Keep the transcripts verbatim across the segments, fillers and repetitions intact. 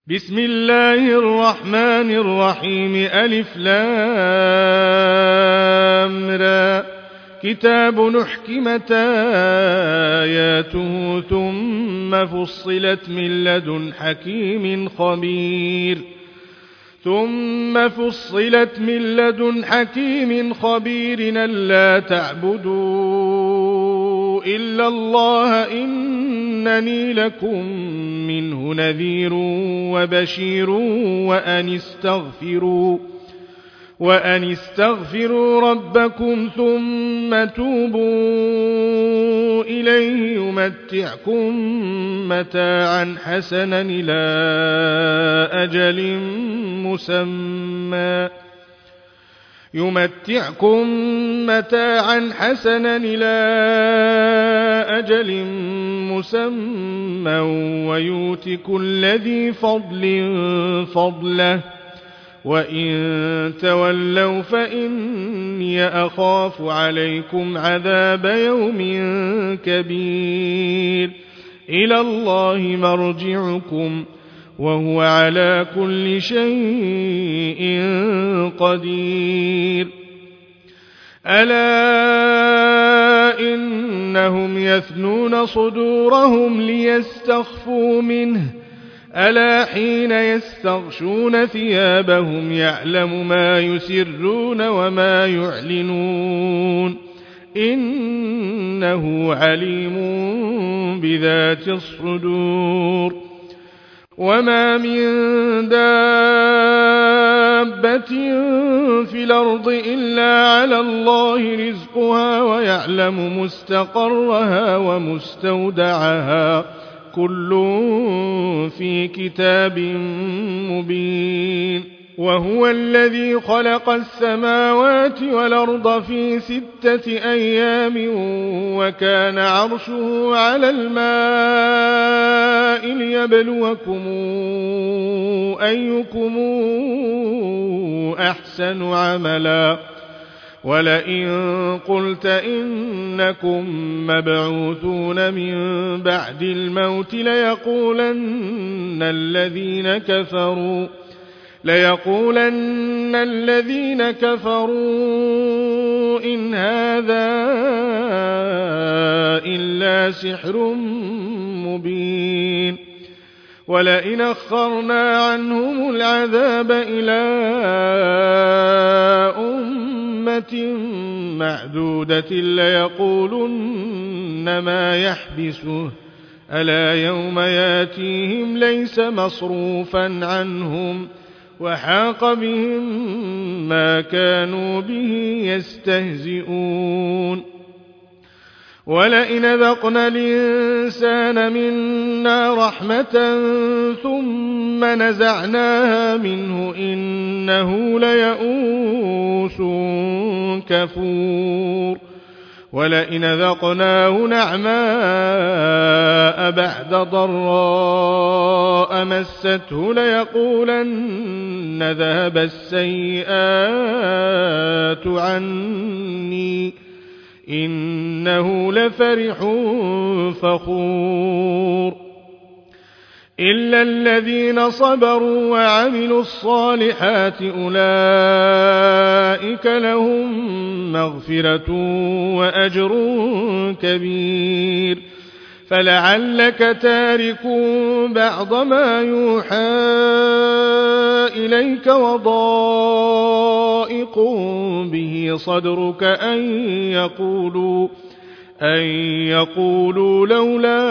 بسم الله الرحمن الرحيم ألف لام را كتاب أحكمت آياته ثم فصلت من لدن حكيم خبير ثم فصلت من لدن حكيم خبير ألا تعبدوا إلا الله إنني لكم منه نذير وبشير وأن استغفروا وأن استغفروا ربكم ثم توبوا إليه يمتعكم متاعا حسنا إلى أجل مسمى يمتعكم متاعا حسنا إلى أجل مسمى ويؤت كل ذي فضل فضله وإن تولوا فإني أخاف عليكم عذاب يوم كبير إلى الله مرجعكم وهو على كل شيء قدير ألا إنهم يثنون صدورهم ليستخفوا منه ألا حين يستغشون ثيابهم يعلم ما يسرون وما يعلنون إنه عليم بذات الصدور وما من دابة في الأرض إلا على الله رزقها ويعلم مستقرها ومستودعها كل في كتاب مبين وهو الذي خلق السماوات والأرض في ستة أيام وكان عرشه على الماء ليبلوكم أيكم أحسن عملا ولئن قلت إنكم مبعوثون من بعد الموت ليقولن الذين كفروا ليقولن الذين كفروا إن هذا إلا سحر مبين ولئن أخرنا عنهم العذاب إلى أمة معدودة ليقولن ما يحبسه ألا يوم ياتيهم ليس مصروفا عنهم وحاق بهم ما كانوا به يستهزئون ولئن ذقنا الإنسان منا رحمة ثم نزعناها منه إنه ليئوس كفور ولئن ذقناه نعماء بعد ضراء مسته ليقولن ذهب السيئات عني إنه لفرح فخور إلا الذين صبروا وعملوا الصالحات أولئك لهم مغفرة وأجر كبير فلعلك تارك بعض ما يوحى إليك وضائق به صدرك أن يقولوا أن يقولوا لولا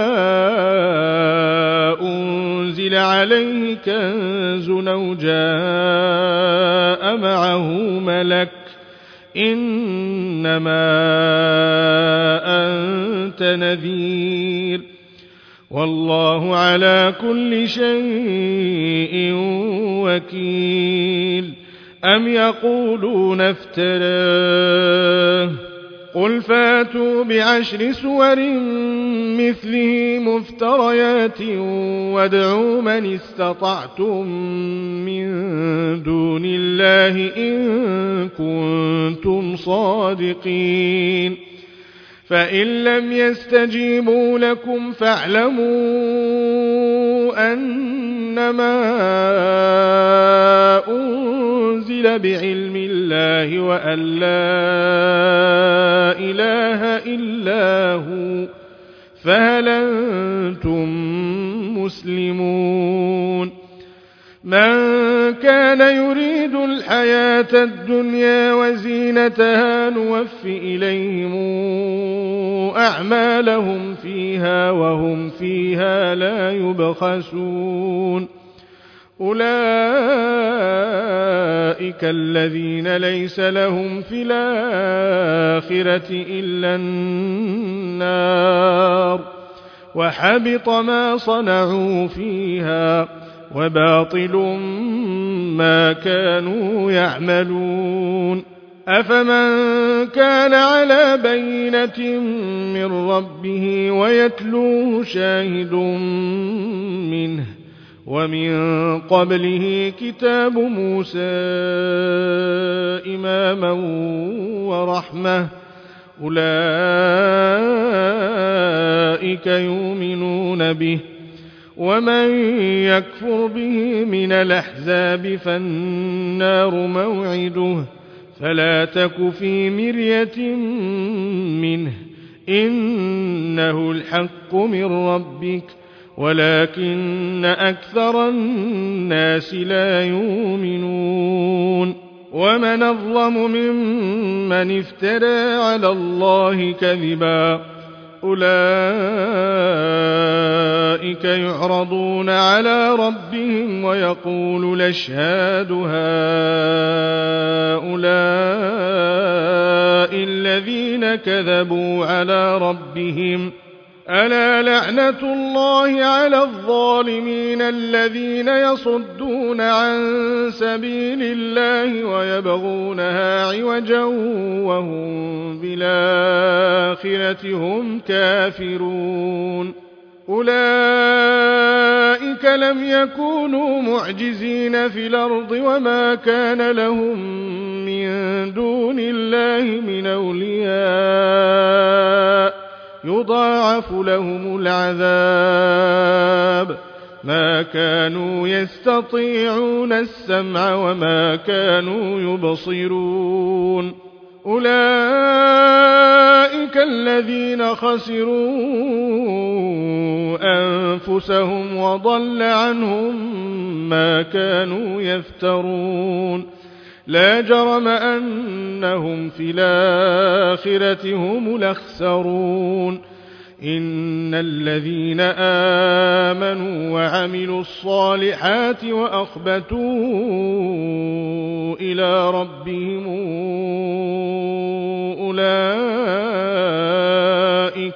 أنزل عليه كنز أو جاء معه ملك إنما أنت نذير والله على كل شيء وكيل أم يقولون افتراه قل فاتوا بعشر سور مثله مفتريات وادعوا من استطعتم من دون الله إن كنتم صادقين فإن لم يستجيبوا لكم فاعلموا أن إنما أنزل بعلم الله وأن لا إله إلا هو فهل أنتم مسلمون من كان يريد الحياة الدنيا وزينتها نوف إليهم أعمالهم فيها وهم فيها لا يبخسون أولئك الذين ليس لهم في الآخرة إلا النار وحبط ما صنعوا فيها وباطل ما كانوا يعملون أفمن كان على بينة من ربه ويتلوه شاهد منه ومن قبله كتاب موسى إماما ورحمة أولئك يؤمنون به ومن يكفر به من الأحزاب فالنار موعده فلا تك في مرية منه إنه الحق من ربك ولكن أكثر الناس لا يؤمنون ومن أظلم ممن افترى على الله كذبا أولئك يعرضون على ربهم ويقول الأشهاد هؤلاء الذين كذبوا على ربهم ألا لعنة الله على الظالمين الذين يصدون عن سبيل الله ويبغونها عوجا وهم بالآخرة هم كافرون أولئك لم يكونوا معجزين في الأرض وما كان لهم من دون الله من أولياء يضاعف لهم العذاب ما كانوا يستطيعون السمع وما كانوا يبصرون أولئك الذين خسروا أنفسهم وضل عنهم ما كانوا يفترون لا جرم أنهم في الآخرة هم الأخسرون إن الذين آمنوا وعملوا الصالحات وأخبتوا إلى ربهم أولئك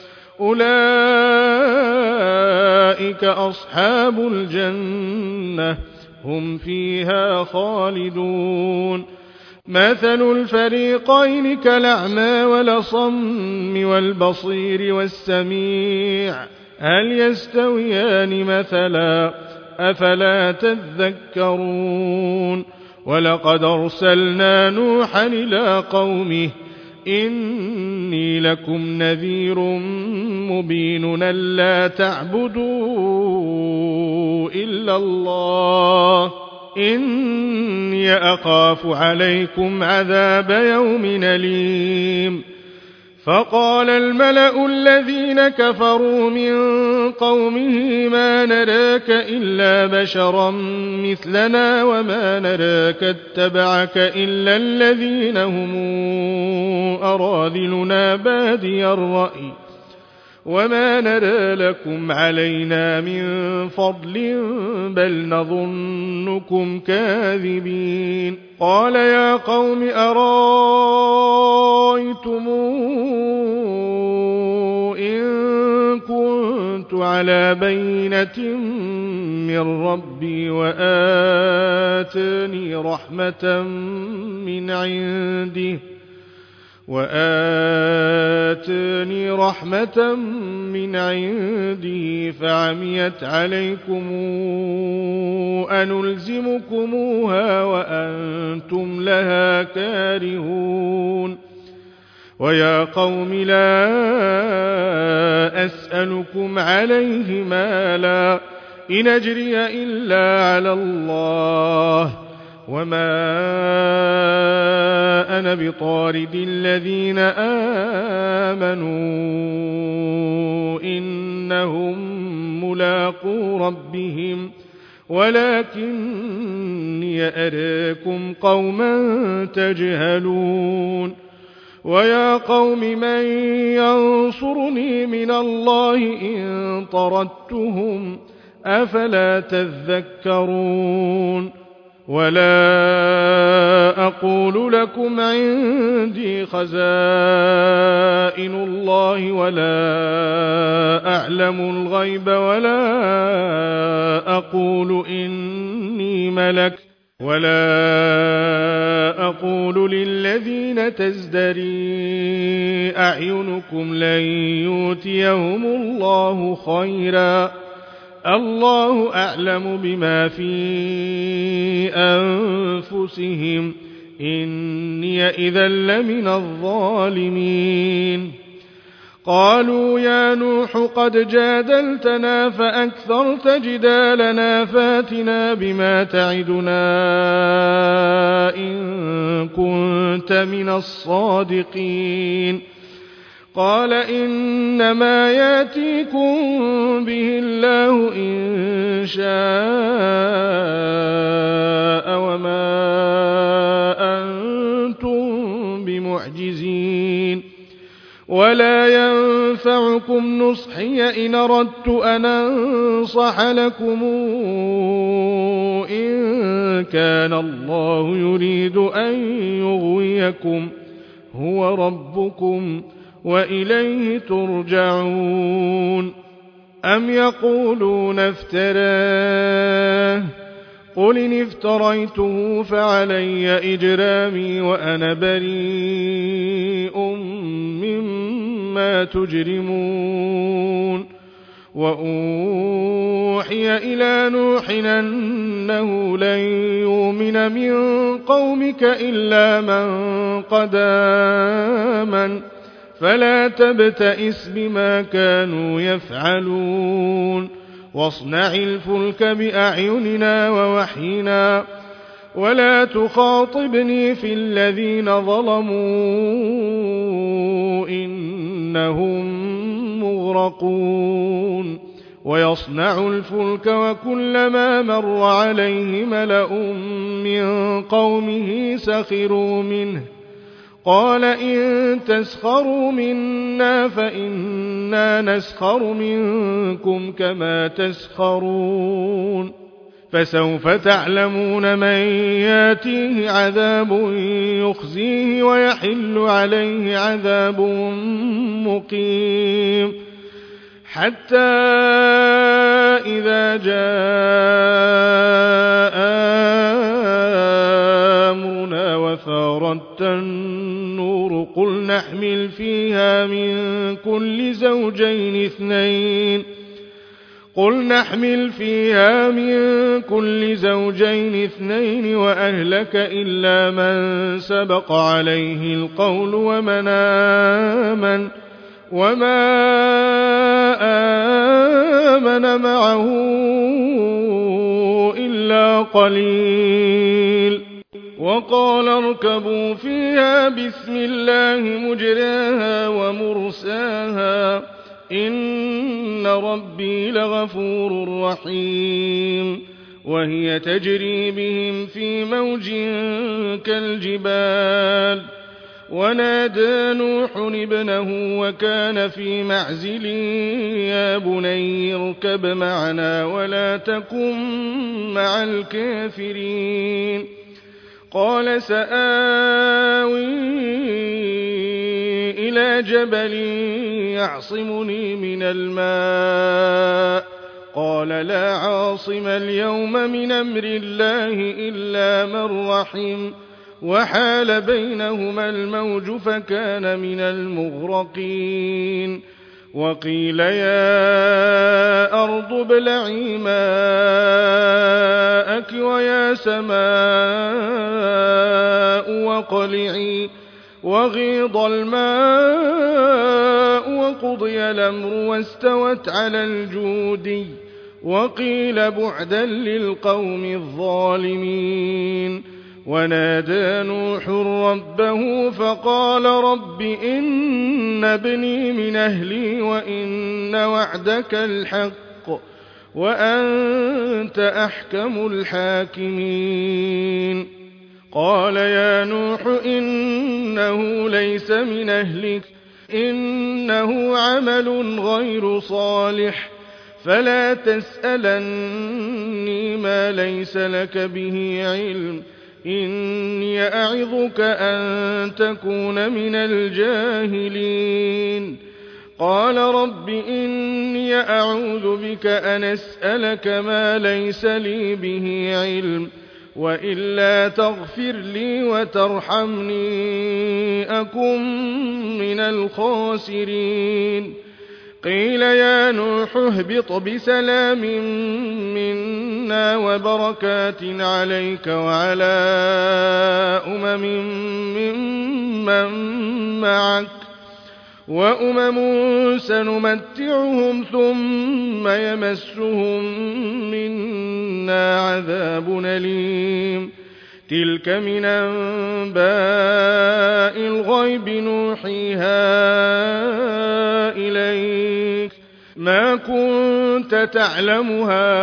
أولئك أصحاب الجنة هم فيها خالدون مثل الفريقين كالأعمى والأصم والبصير والسميع هل يستويان مثلا أفلا تذكرون ولقد أرسلنا نوحا إلى قومه إني لكم نذير مبين ألا تعبدوا إلا الله إني أخاف عليكم عذاب يوم أليم فقال الملأ الذين كفروا من قومه ما نراك إلا بشرا مثلنا وما نراك اتبعك إلا الذين هم أراذلنا بادي الرأي وما نرى لكم علينا من فضل بل نظنكم كاذبين قال يا قوم أرايتم إن كنت على بينة من ربي وآتاني رحمة من عنده وآتاني رحمة من عنده فعميت عليكم أنلزمكموها وأنتم لها كارهون ويا قوم لا أسألكم عليه مالا إن أجري إلا على الله وما أنا بطارد الذين آمنوا إنهم ملاقو ربهم ولكني أراكم قوما تجهلون ويا قوم من ينصرني من الله إن طردتهم أفلا تذكرون ولا أقول لكم عندي خزائن الله ولا أعلم الغيب ولا أقول إني ملك ولا أقول للذين تزدري أعينكم لن يؤتيهم الله خيرا الله أعلم بما في أنفسهم إني إذا لمن الظالمين قالوا يا نوح قد جادلتنا فأكثرت جدالنا فاتنا بما تعدنا إن كنت من الصادقين قال إنما ياتيكم به الله إن شاء وما أنتم بمعجزين ولا ينفعكم نصحي إن أردت أن أنصح لكم إن كان الله يريد أن يغويكم هو ربكم وإليه ترجعون أم يقولون افتراه قل إن افتريته فعلي إجرامي وأنا بريء مما تجرمون وأوحي إلى نوح أنه لن يؤمن من قومك إلا من قد آمن فلا تبتئس بما كانوا يفعلون واصنع الفلك بأعيننا ووحينا ولا تخاطبني في الذين ظلموا إنهم مغرقون ويصنع الفلك وكلما مر عليه ملأ من قومه سخروا منه قال إن تسخروا منا فإنا نسخر منكم كما تسخرون فسوف تعلمون من ياتيه عذاب يخزيه ويحل عليه عذاب مقيم حتى إذا جاء أمرنا وفارت النور قل نحمل فيها من كل زوجين اثنين قل نحمل فيها من كل زوجين اثنين وأهلك إلا من سبق عليه القول ومن آمن وما آمن معه إلا قليل وقال اركبوا فيها بسم الله مجراها ومرساها إن ربي لغفور رحيم وهي تجري بهم في موج كالجبال ونادى نوح ابنه وكان في معزل يا بني اركب معنا ولا تكن مع الكافرين قال سآوي إلى جبل يعصمني من الماء قال لا عاصم اليوم من أمر الله إلا من رحم وحال بينهما الموج فكان من المغرقين وقيل يا أرض ابلعي ماءك ويا سماء واقلعي وغيض الماء وقضي الأمر واستوت على الجودي وقيل بعدا للقوم الظالمين. ونادى نوح ربه فقال رب إن ابني من أهلي وإن وعدك الحق وأنت أحكم الحاكمين. قال يا نوح إنه ليس من أهلك إنه عمل غير صالح فلا تسألني ما ليس لك به علم إني أعظك أن تكون من الجاهلين. قال رب إني أعوذ بك أن أسألك ما ليس لي به علم وإلا تغفر لي وترحمني أكن من الخاسرين. قيل يا نوح اهبط بسلام منا وبركات عليك وعلى أمم ممن معك وأمم سنمتعهم ثم يمسهم منا عذاب أليم. تلك من أنباء الغيب نوحيها إليك ما كنت تعلمها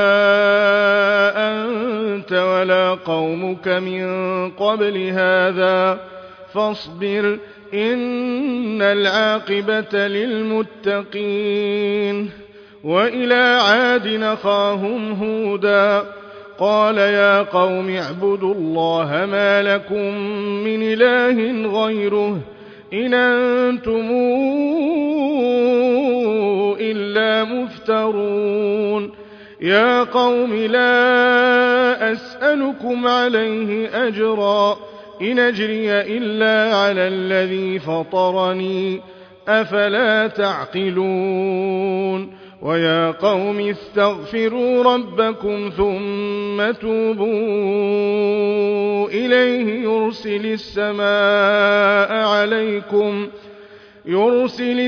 أنت ولا قومك من قبل هذا فاصبر إن العاقبة للمتقين. وإلى عاد أخاهم هودا قال يا قوم اعبدوا الله ما لكم من إله غيره إن أنتم إلا مفترون. يا قوم لا أسألكم عليه أجرا إن أجري إلا على الذي فطرني أفلا تعقلون. ويا قوم استغفروا ربكم ثم توبوا إليه يرسل السماء عليكم يرسل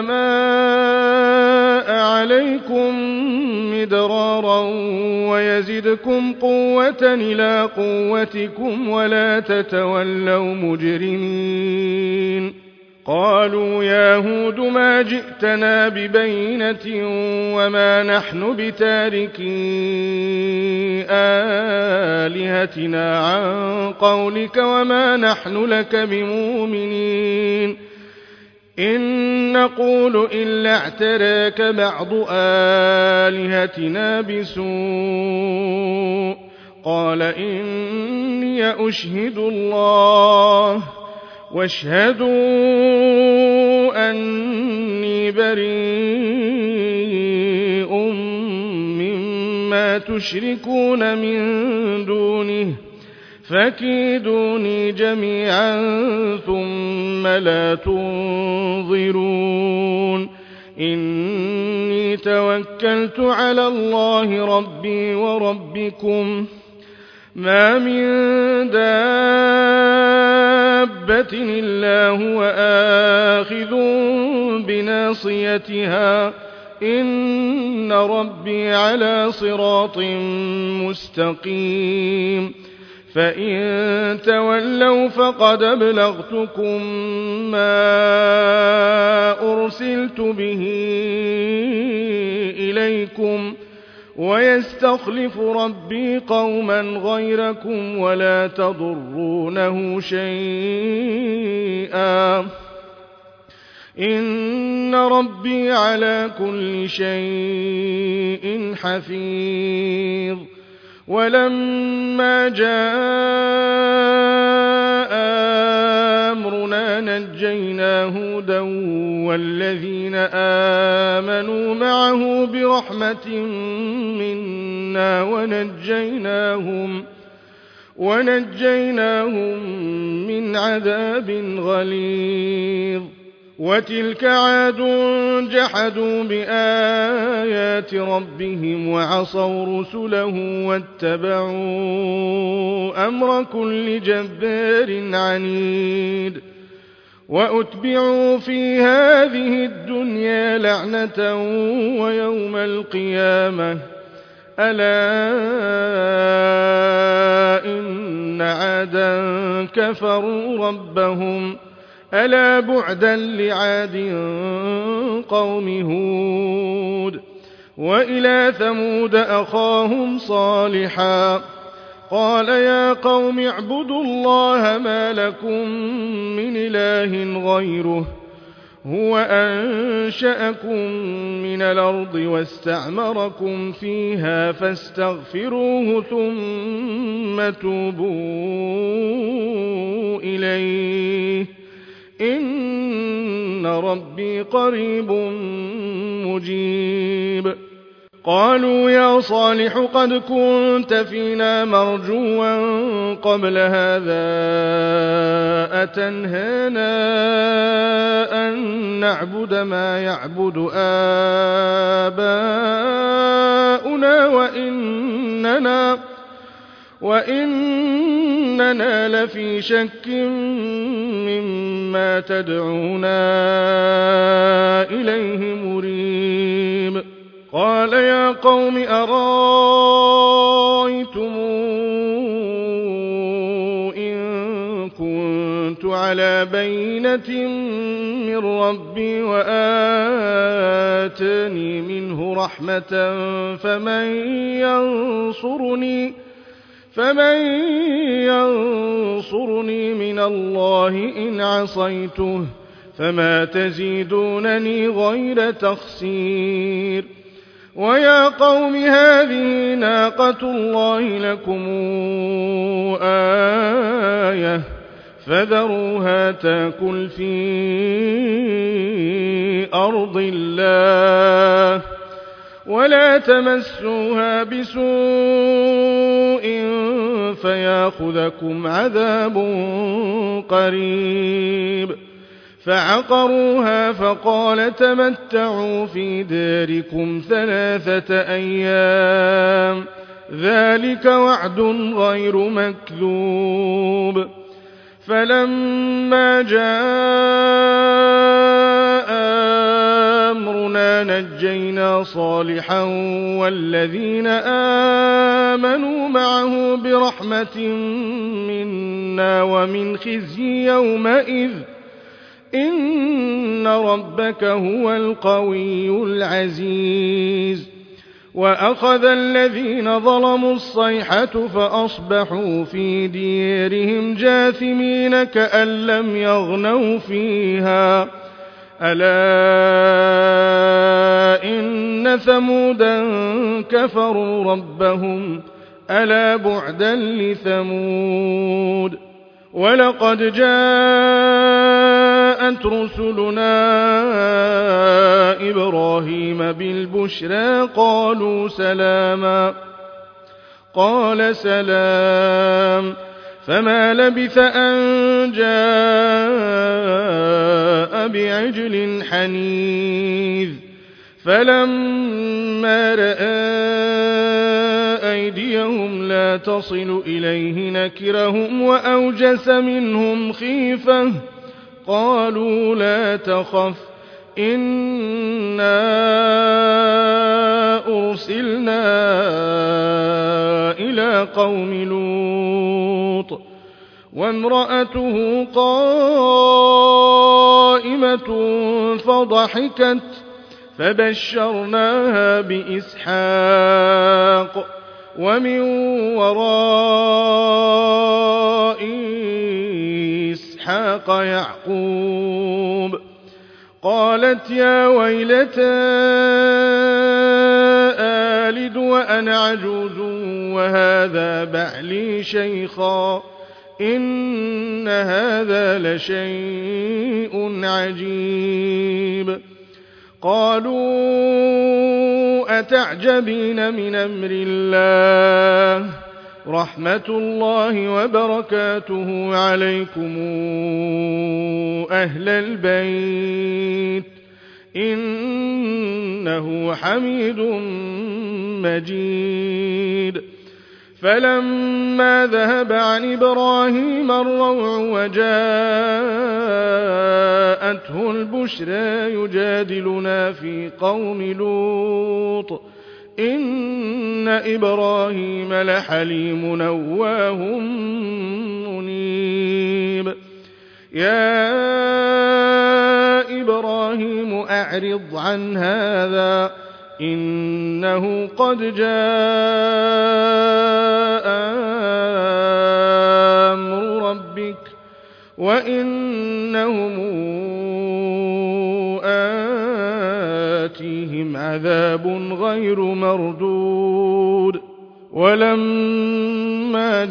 السماء عليكم مدرارا ويزدكم قوة إلى قوتكم ولا تتولوا مجرمين. قالوا يا هود ما جئتنا ببينة وما نحن بتاركي آلهتنا عن قولك وما نحن لك بمؤمنين إن نقول إلا اعتراك بعض آلهتنا بسوء. قال إني أشهد الله واشهدوا أني بريء مما تشركون من دونه فكيدوني جميعا ثم لا تنظرون. إني توكلت على الله ربي وربكم ما من دابة إلا هو آخذ بناصيتها إن ربي على صراط مستقيم. فإن تولوا فقد أبلغتكم ما أرسلت به إليكم ويستخلف ربي قوما غيركم ولا تضرونه شيئا إن ربي على كل شيء حفيظ. ولما جاء أمرنا نجينا هودا والذين آمنوا معه برحمة منا ونجيناهم ونجيناهم من عذاب غليظ. وتلك عاد جحدوا بآيات ربهم وعصوا رسله واتبعوا أمر كل جبار عنيد. وأتبعوا في هذه الدنيا لعنة ويوم القيامة ألا إن عادا كفروا ربهم ألا بعدا لعاد قوم هود وإلى ثمود أخاهم صالحا قال يا قوم اعبدوا الله ما لكم من إله غيره هو أنشأكم من الأرض واستعمركم فيها فاستغفروه ثم توبوا إليه إن ربي قريب مجيب قالوا يا صالح قد كنت فينا مرجوا قبل هذا أتنهانا أن نعبد ما يعبد آباؤنا وإننا, وإننا لفي شك مما تدعونا إليه مريب قال يا قوم أرأيتم إن كنت على بينة من ربي وآتاني منه رحمة فمن ينصرني فمن ينصرني من الله إن عصيته فما تزيدونني غير تخسير ويا قوم هذه ناقة الله لكم آية فذروها تأكل في أرض الله ولا تمسوها بسوء فياخذكم عذاب قريب فعقروها فقال تمتعوا في داركم ثلاثة أيام ذلك وعد غير مكذوب فلما جاء أمرنا نجينا صالحا والذين آمنوا معه برحمة منا ومن خزي يومئذ إن ربك هو القوي العزيز وأخذ الذين ظلموا الصيحة فأصبحوا في ديارهم جاثمين كأن لم يغنوا فيها ألا إن ثمودا كفروا ربهم ألا بعدا لثمود ولقد جاءت رسلنا إبراهيم بالبشرى قالوا سلاما قال سلام فما لبث أن جاء بعجل حنيذ فلما رأى أيديهم لا تصل إليه نكرهم وأوجس منهم خيفة قالوا لا تخف إنا أرسلنا إلى قوم لوط وامرأته قائمة فضحكت فبشرناها بإسحاق ومن وراء إسحاق يعقوب قالت يا ويلتى آلد وأنا عجوز وهذا بعلي شيخا إن هذا لشيء عجيب قالوا أتعجبين من أمر الله رحمة الله وبركاته عليكم أهل البيت إنه حميد مجيد فلما ذهب عن إبراهيم الروع وجاءته البشرى يجادلنا في قوم لوط إن إبراهيم لحليم أواه منيب يا إبراهيم أعرض عن هذا إنه قد جاء أمر ربك وإنهم آتيهم عذاب غير مردود ولما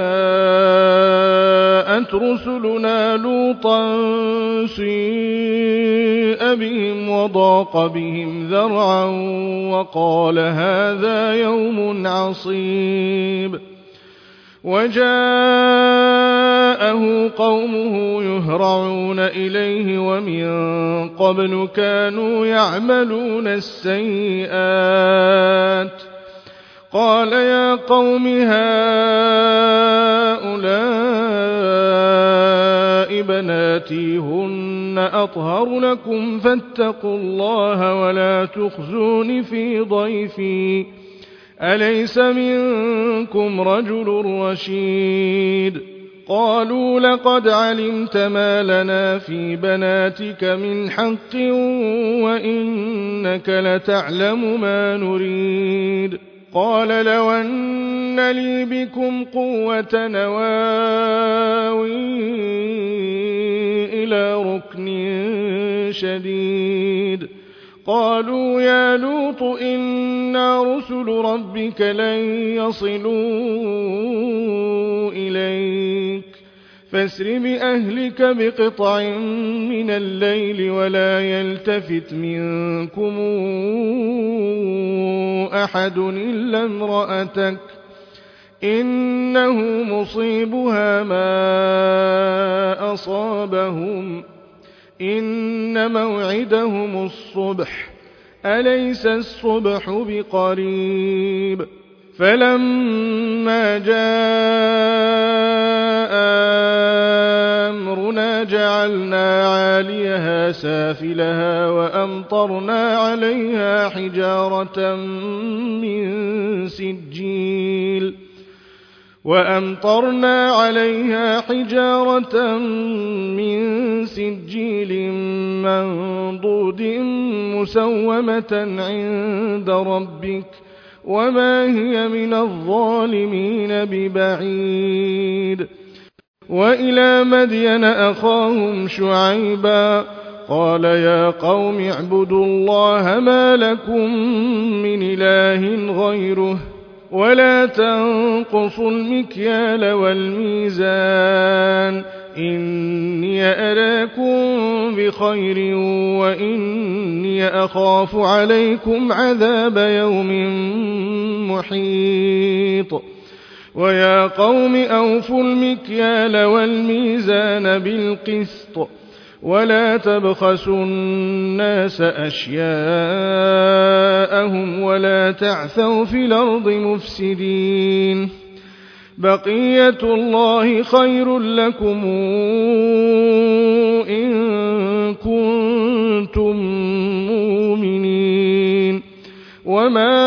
جاءت رسلنا لوطا سيء بهم وضاق بهم ذرعا وقال هذا يوم عصيب وجاءه قومه يهرعون إليه ومن قبل كانوا يعملون السيئات قال يا قوم هؤلاء بناتي هن أطهر لكم فاتقوا الله ولا تخزون في ضيفي أليس منكم رجل رشيد قالوا لقد علمت ما لنا في بناتك من حق وإنك لتعلم ما نريد قال لو أن لي بكم قوة نواوي إلى ركن شديد قالوا يا لوط إنا رسل ربك لن يصلوا إليك فاسر بأهلك بقطع من الليل ولا يلتفت منكم أحد إلا امرأتك إنه مصيبها ما أصابهم إن موعدهم الصبح أليس الصبح بقريب فلما جاء أمرنا جعلنا عاليها سافلها وأمطرنا عليها حجارة من سجيل وأمطرنا عليها حجارة من سجيل منضود مسومة عند ربك وما هي من الظالمين ببعيد وإلى مدين أخاهم شعيبا قال يا قوم اعبدوا الله ما لكم من إله غيره ولا تنقصوا المكيال والميزان إني أراكم بخير وإني أخاف عليكم عذاب يوم محيط ويا قوم أوفوا المكيال والميزان بالقسط ولا تبخسوا الناس أشياءهم ولا تعثوا في الأرض مفسدين بقية الله خير لكم إن كنتم مؤمنين وما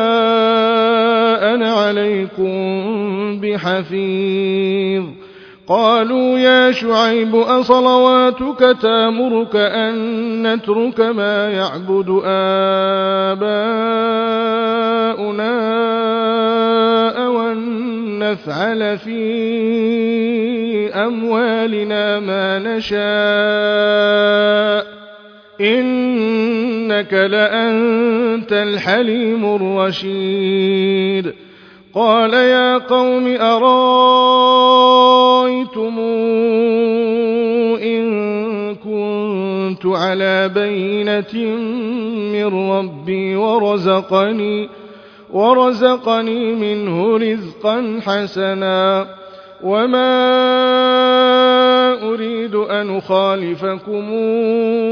أنا عليكم بحفيظ قالوا يا شعيب أصلواتك تأمرك أن نترك ما يعبد آباؤنا أو أن نفعل في أموالنا ما نشاء إنك لأنت الحليم الرشيد قال يا قوم أرايتم إن كنت على بينة من ربي ورزقني ورزقني منه رزقا حسنا وما أريد أن أخالفكم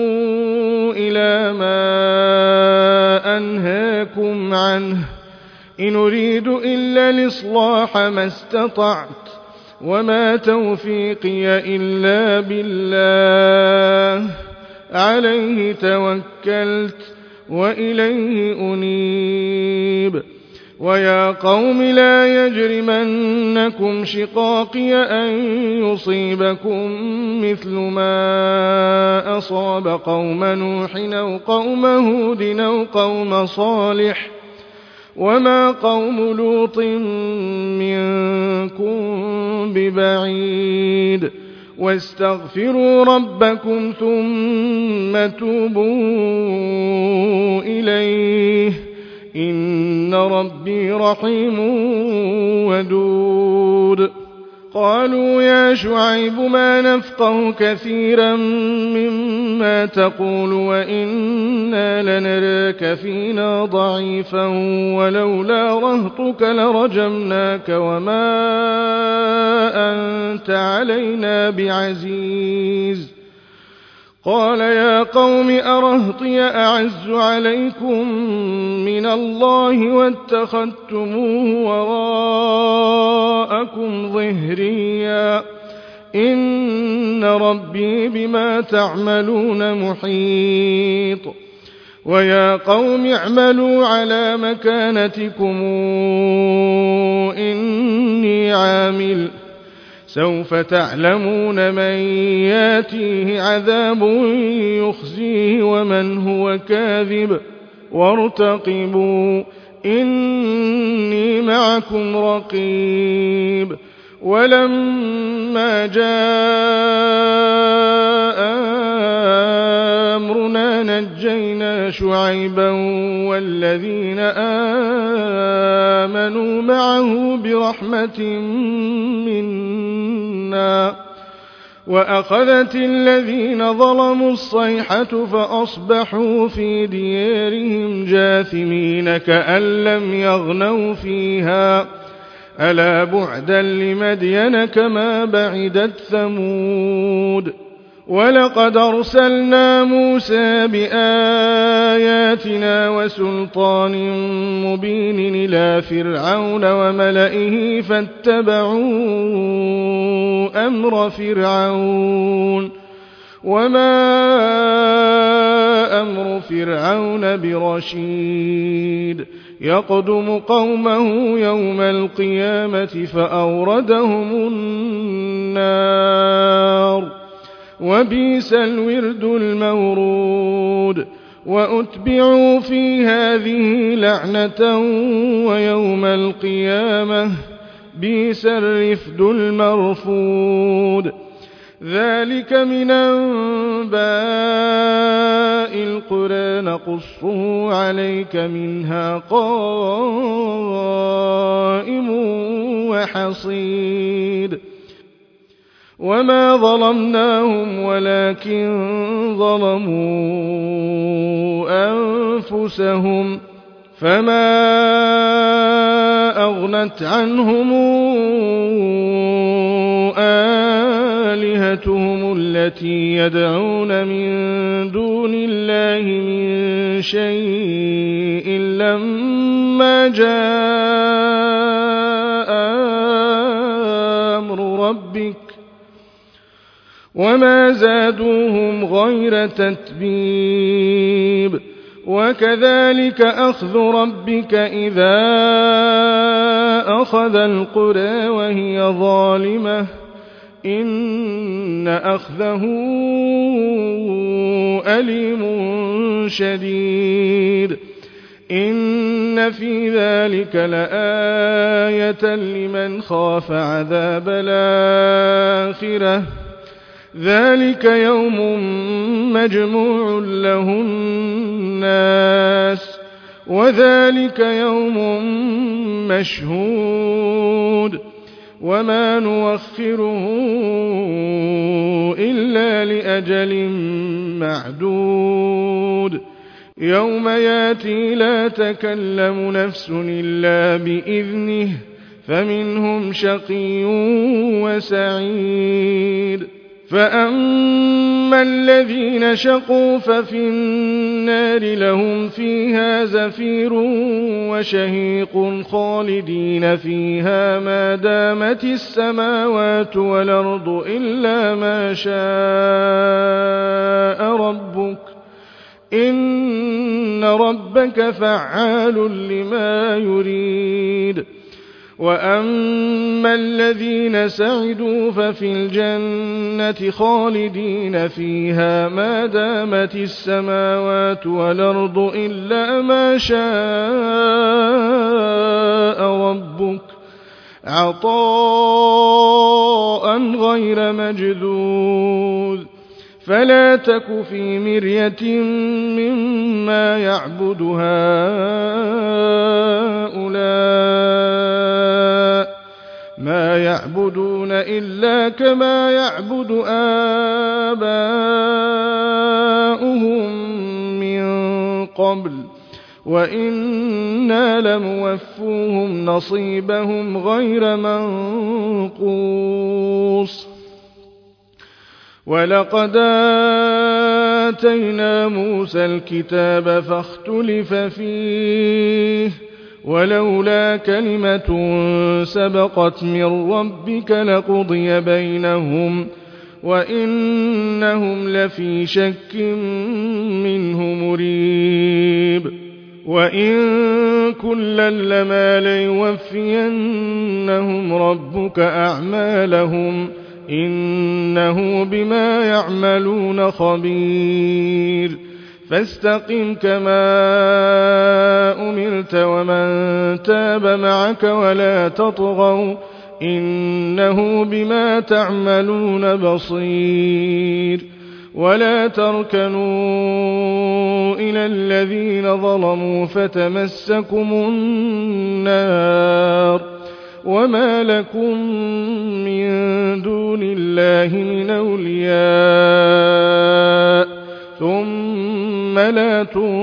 إلى ما أنهاكم عنه إن أريد إلا الإصلاح ما استطعت وما توفيقي إلا بالله عليه توكلت وإليه أنيب ويا قوم لا يجرمنكم شقاقي أن يصيبكم مثل ما أصاب قوم نوح أو قوم هود أو قوم صالح وما قوم لوط منكم ببعيد واستغفروا ربكم ثم توبوا إليه إن ربي رحيم ودود قالوا يا شعيب ما نفقه كثيرا مما تقول وإنا لنراك فينا ضعيفا ولولا رهطك لرجمناك وما أنت علينا بعزيز قال يا قوم أرهطي أعز عليكم من الله واتخذتموه وراءكم ظهريا إن ربي بما تعملون محيط ويا قوم اعملوا على مكانتكم إني عامل سوف تعلمون من ياتيه عذاب يخزيه ومن هو كاذب وارتقبوا إني معكم رقيب ولما جاء أمرنا نجينا شعيبا والذين آمنوا معه برحمة منا وأخذت الذين ظلموا الصيحة فأصبحوا في ديارهم جاثمين كأن لم يغنوا فيها ألا بعدا لمدين كما بعدت ثمود ولقد أرسلنا موسى بآياتنا وسلطان مبين إلى فرعون وملئه فاتبعوا أمر فرعون وما أمر فرعون برشيد يقدم قومه يوم القيامة فأوردهم النار وبئس الورد المورود وأتبعوا في هذه لعنة ويوم القيامة بئس الرفد المرفود ذلك من أنباء القرى نقصه عليك منها قائم وحصيد وما ظلمناهم ولكن ظلموا أنفسهم فما أغنت عنهم آلهتهم التي يدعون من دون الله من شيء لما جاء أمر ربك وما زادوهم غير تتبيب وكذلك أخذ ربك إذا أخذ القرى وهي ظالمة إن أخذه أليم شديد إن في ذلك لآية لمن خاف عذاب الآخرة ذلك يوم مجموع له الناس وذلك يوم مشهود وما نوخره إلا لأجل معدود يوم ياتي لا تكلم نفس إلا بإذنه فمنهم شقي وسعيد فأما الذين شقوا ففي النار لهم فيها زفير وشهيق خالدين فيها ما دامت السماوات والأرض إلا ما شاء ربك إن ربك فعال لما يريد. وأما الذين سعدوا ففي الجنة خالدين فيها ما دامت السماوات والأرض إلا ما شاء ربك عطاء غير مجذوذ. فلا تك في مرية مما يعبد هؤلاء ما يعبدون إلا كما يعبد آباؤهم من قبل وإنا لموفوهم نصيبهم غير منقوص. ولقد آتينا موسى الكتاب فاختلف فيه ولولا كلمة سبقت من ربك لقضي بينهم وإنهم لفي شك منه مريب. وإن كلا لما ليوفينهم ربك أعمالهم إنه بما يعملون خبير. فاستقم كما أمرت ومن تاب معك ولا تطغوا إنه بما تعملون بصير. ولا تركنوا إلى الذين ظلموا فتمسكم النار وما لكم من دون الله من أولياء ثم لا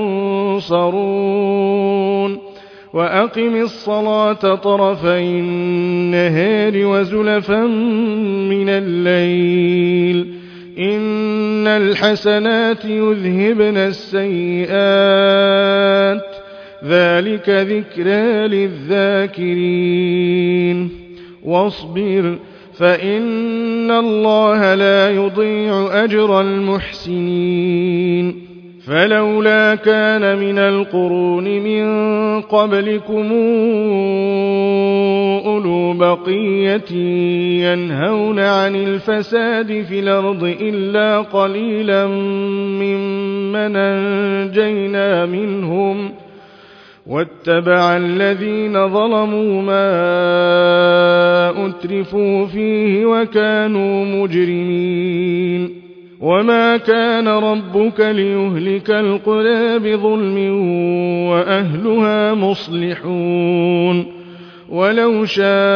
تنصرون. وأقم الصلاة طرفي النهار وزلفا من الليل إن الحسنات يذهبن السيئات ذلك ذكرى للذاكرين. واصبر فإن الله لا يضيع أجر المحسنين. فلولا كان من القرون من قبلكم أولو بقية ينهون عن الفساد في الأرض إلا قليلا ممن أنجينا منهم واتبع الذين ظلموا ما أترفوا فيه وكانوا مجرمين. وما كان ربك ليهلك القرى بظلم وأهلها مصلحون. ولو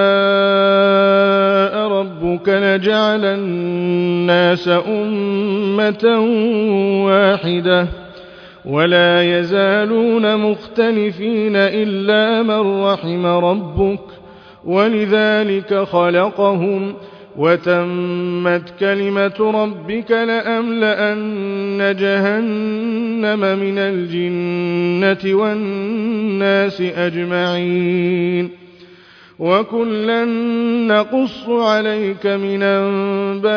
شاء ربك لجعل الناس أمة واحدة ولا يزالون مختلفين إلا من رحم ربك ولذلك خلقهم وتمت كلمة ربك لأملأن جهنم من الجنة والناس أجمعين. وكلا نقص عليك من أنباء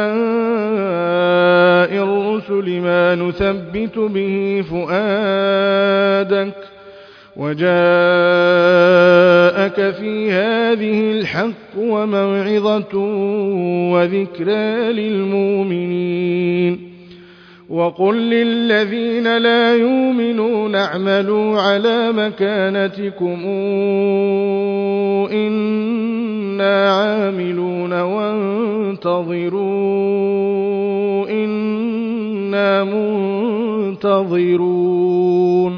الرسل ما نثبت به فؤادك وجاءك في هذه الحق وموعظة وذكرى للمؤمنين. وقل للذين لا يؤمنون اعملوا على مكانتكم إنا عاملون وانتظروا إنا منتظرون.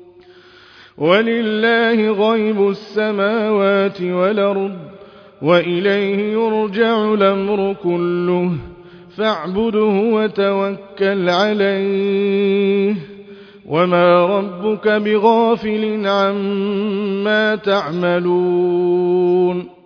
ولله غيب السماوات والأرض وإليه يرجع الأمر كله فاعبده وتوكل عليه وما ربك بغافل عما تعملون.